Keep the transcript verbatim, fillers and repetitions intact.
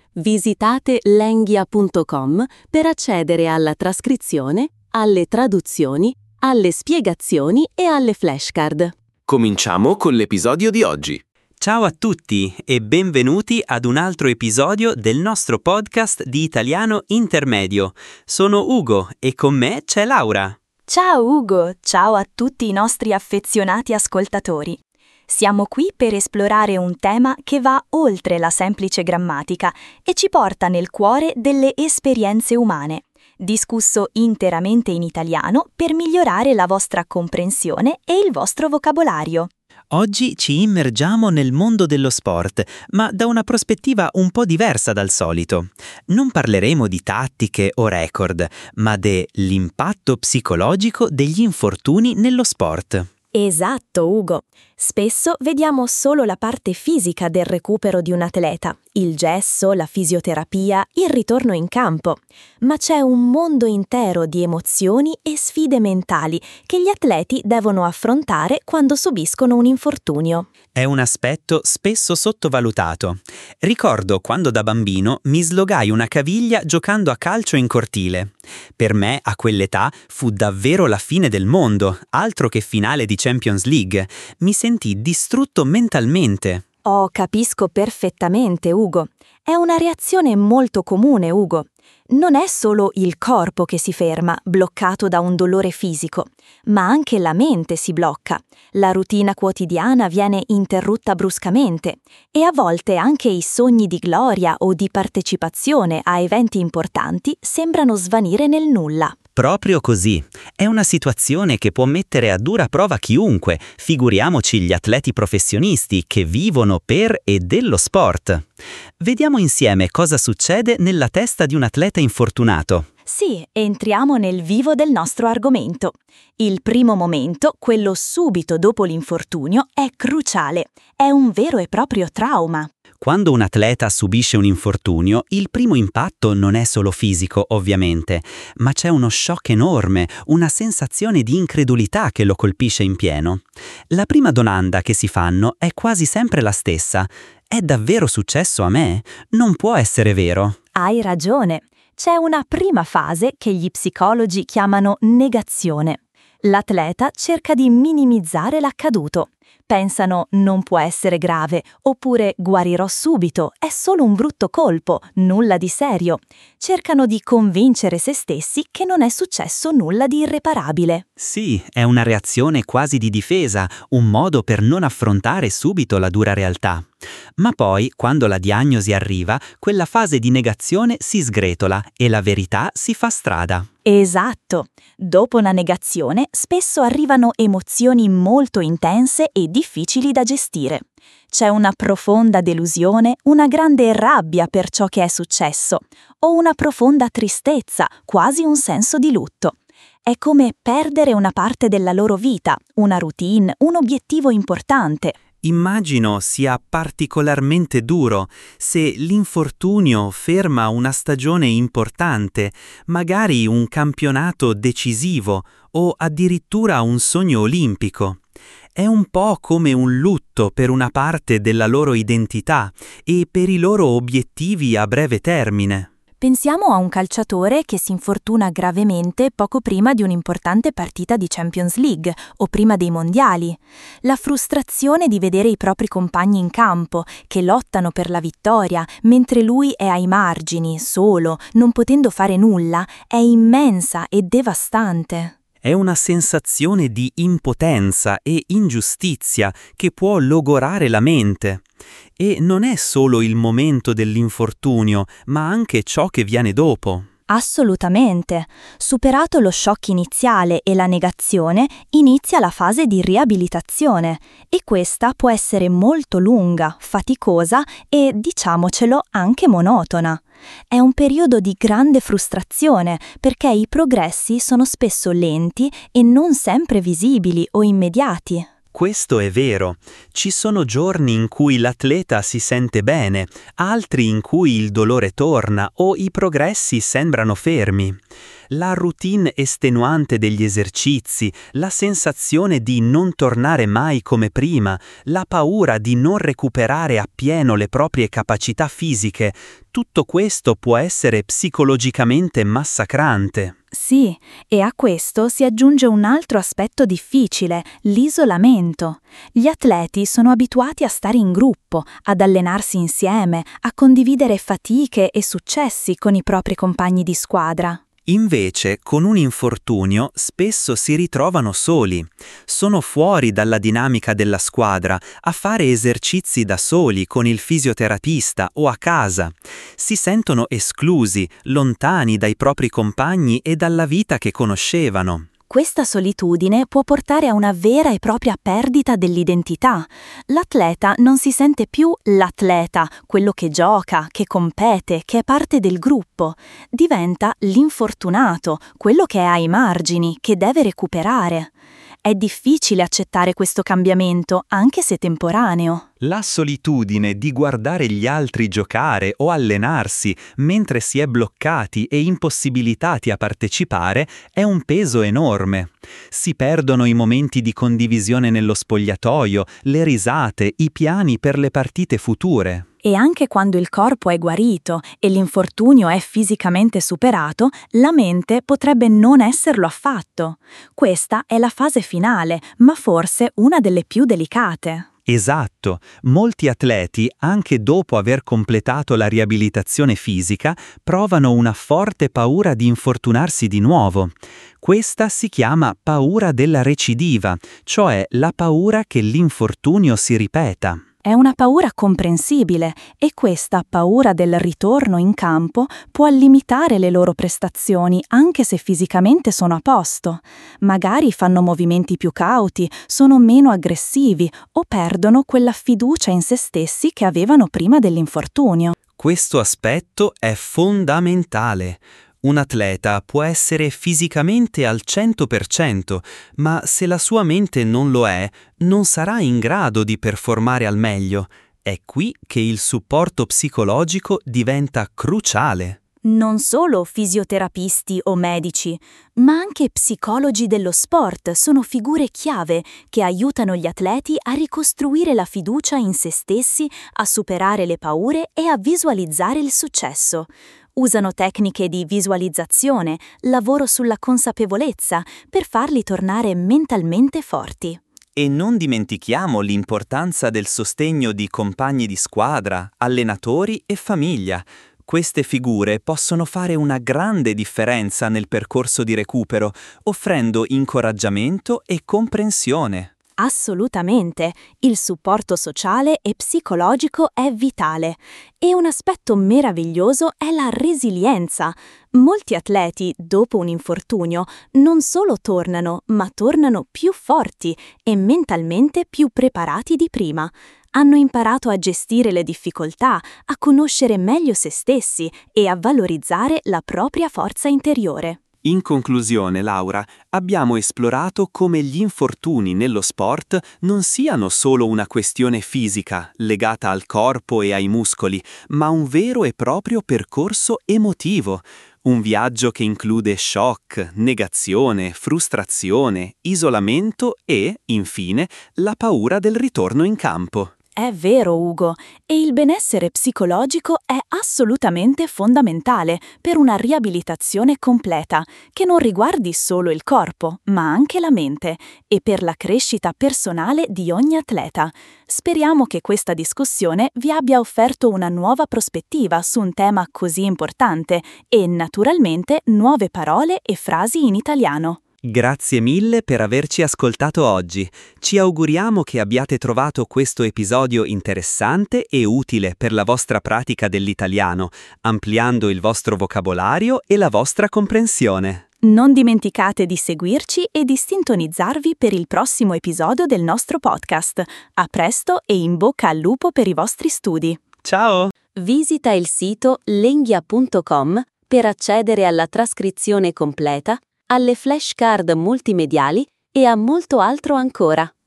Visitate lenghia punto com per accedere alla trascrizione, alle traduzioni, alle spiegazioni e alle flashcard. Cominciamo con l'episodio di oggi. Ciao a tutti e benvenuti ad un altro episodio del nostro podcast di italiano intermedio. Sono Ugo e con me c'è Laura. Ciao Ugo, ciao a tutti i nostri affezionati ascoltatori. Siamo qui per esplorare un tema che va oltre la semplice grammatica e ci porta nel cuore delle esperienze umane, discusso interamente in italiano per migliorare la vostra comprensione e il vostro vocabolario. Oggi ci immergiamo nel mondo dello sport, ma da una prospettiva un po' diversa dal solito. Non parleremo di tattiche o record, ma dell'impatto psicologico degli infortuni nello sport. Esatto, Ugo. Spesso vediamo solo la parte fisica del recupero di un atleta, il gesso, la fisioterapia, il ritorno in campo. Ma c'è un mondo intero di emozioni e sfide mentali che gli atleti devono affrontare quando subiscono un infortunio. È un aspetto spesso sottovalutato. Ricordo quando da bambino mi slogai una caviglia giocando a calcio in cortile. Per me, a quell'età, fu davvero la fine del mondo, altro che finale di Champions League. Mi sentii distrutto mentalmente. Oh, capisco perfettamente, Ugo. È una reazione molto comune, Ugo. Non è solo il corpo che si ferma, bloccato da un dolore fisico, ma anche la mente si blocca. La routine quotidiana viene interrotta bruscamente e a volte anche i sogni di gloria o di partecipazione a eventi importanti sembrano svanire nel nulla. Proprio così. È una situazione che può mettere a dura prova chiunque, figuriamoci gli atleti professionisti che vivono per e dello sport. Vediamo insieme cosa succede nella testa di un atleta infortunato. Sì, entriamo nel vivo del nostro argomento. Il primo momento, quello subito dopo l'infortunio, è cruciale. È un vero e proprio trauma. Quando un atleta subisce un infortunio, il primo impatto non è solo fisico, ovviamente, ma c'è uno shock enorme, una sensazione di incredulità che lo colpisce in pieno. La prima domanda che si fanno è quasi sempre la stessa. È davvero successo a me? Non può essere vero. Hai ragione. C'è una prima fase che gli psicologi chiamano negazione. L'atleta cerca di minimizzare l'accaduto. Pensano non può essere grave, oppure guarirò subito, è solo un brutto colpo, nulla di serio. Cercano di convincere se stessi che non è successo nulla di irreparabile. Sì, è una reazione quasi di difesa, un modo per non affrontare subito la dura realtà. Ma poi, quando la diagnosi arriva, quella fase di negazione si sgretola e la verità si fa strada. Esatto. Dopo la negazione, spesso arrivano emozioni molto intense e difficili da gestire. C'è una profonda delusione, una grande rabbia per ciò che è successo, o una profonda tristezza, quasi un senso di lutto. È come perdere una parte della loro vita, una routine, un obiettivo importante. Immagino sia particolarmente duro se l'infortunio ferma una stagione importante, magari un campionato decisivo o addirittura un sogno olimpico. È un po' come un lutto per una parte della loro identità e per i loro obiettivi a breve termine. Pensiamo a un calciatore che si infortuna gravemente poco prima di un'importante partita di Champions League o prima dei mondiali. La frustrazione di vedere i propri compagni in campo, che lottano per la vittoria, mentre lui è ai margini, solo, non potendo fare nulla, è immensa e devastante. È una sensazione di impotenza e ingiustizia che può logorare la mente. E non è solo il momento dell'infortunio, ma anche ciò che viene dopo. Assolutamente. Superato lo shock iniziale e la negazione, inizia la fase di riabilitazione e questa può essere molto lunga, faticosa e, diciamocelo, anche monotona. È un periodo di grande frustrazione perché i progressi sono spesso lenti e non sempre visibili o immediati. Questo è vero. Ci sono giorni in cui l'atleta si sente bene, altri in cui il dolore torna o i progressi sembrano fermi. La routine estenuante degli esercizi, la sensazione di non tornare mai come prima, la paura di non recuperare appieno le proprie capacità fisiche, tutto questo può essere psicologicamente massacrante. Sì, e a questo si aggiunge un altro aspetto difficile, l'isolamento. Gli atleti sono abituati a stare in gruppo, ad allenarsi insieme, a condividere fatiche e successi con i propri compagni di squadra. Invece, con un infortunio, spesso si ritrovano soli. Sono fuori dalla dinamica della squadra, a fare esercizi da soli con il fisioterapista o a casa. Si sentono esclusi, lontani dai propri compagni e dalla vita che conoscevano. Questa solitudine può portare a una vera e propria perdita dell'identità. L'atleta non si sente più l'atleta, quello che gioca, che compete, che è parte del gruppo. Diventa l'infortunato, quello che è ai margini, che deve recuperare. È difficile accettare questo cambiamento, anche se temporaneo. La solitudine di guardare gli altri giocare o allenarsi mentre si è bloccati e impossibilitati a partecipare è un peso enorme. Si perdono i momenti di condivisione nello spogliatoio, le risate, i piani per le partite future. E anche quando il corpo è guarito e l'infortunio è fisicamente superato, la mente potrebbe non esserlo affatto. Questa è la fase finale, ma forse una delle più delicate. Esatto, molti atleti, anche dopo aver completato la riabilitazione fisica, provano una forte paura di infortunarsi di nuovo. Questa si chiama paura della recidiva, cioè la paura che l'infortunio si ripeta. È una paura comprensibile e questa paura del ritorno in campo può limitare le loro prestazioni anche se fisicamente sono a posto. Magari fanno movimenti più cauti, sono meno aggressivi o perdono quella fiducia in se stessi che avevano prima dell'infortunio. Questo aspetto è fondamentale. Un atleta può essere fisicamente al cento per cento, ma se la sua mente non lo è, non sarà in grado di performare al meglio. È qui che il supporto psicologico diventa cruciale. Non solo fisioterapisti o medici, ma anche psicologi dello sport sono figure chiave che aiutano gli atleti a ricostruire la fiducia in se stessi, a superare le paure e a visualizzare il successo. Usano tecniche di visualizzazione, lavoro sulla consapevolezza per farli tornare mentalmente forti. E non dimentichiamo l'importanza del sostegno di compagni di squadra, allenatori e famiglia. Queste figure possono fare una grande differenza nel percorso di recupero, offrendo incoraggiamento e comprensione. Assolutamente, il supporto sociale e psicologico è vitale. E un aspetto meraviglioso è la resilienza. Molti atleti, dopo un infortunio, non solo tornano, ma tornano più forti e mentalmente più preparati di prima. Hanno imparato a gestire le difficoltà, a conoscere meglio se stessi e a valorizzare la propria forza interiore. In conclusione, Laura, abbiamo esplorato come gli infortuni nello sport non siano solo una questione fisica, legata al corpo e ai muscoli, ma un vero e proprio percorso emotivo. Un viaggio che include shock, negazione, frustrazione, isolamento e, infine, la paura del ritorno in campo. È vero, Ugo, e il benessere psicologico è assolutamente fondamentale per una riabilitazione completa, che non riguardi solo il corpo, ma anche la mente, e per la crescita personale di ogni atleta. Speriamo che questa discussione vi abbia offerto una nuova prospettiva su un tema così importante e, naturalmente, nuove parole e frasi in italiano. Grazie mille per averci ascoltato oggi. Ci auguriamo che abbiate trovato questo episodio interessante e utile per la vostra pratica dell'italiano, ampliando il vostro vocabolario e la vostra comprensione. Non dimenticate di seguirci e di sintonizzarvi per il prossimo episodio del nostro podcast. A presto e in bocca al lupo per i vostri studi. Ciao! Visita il sito lenghia punto com per accedere alla trascrizione completa, alle flashcard multimediali e a molto altro ancora.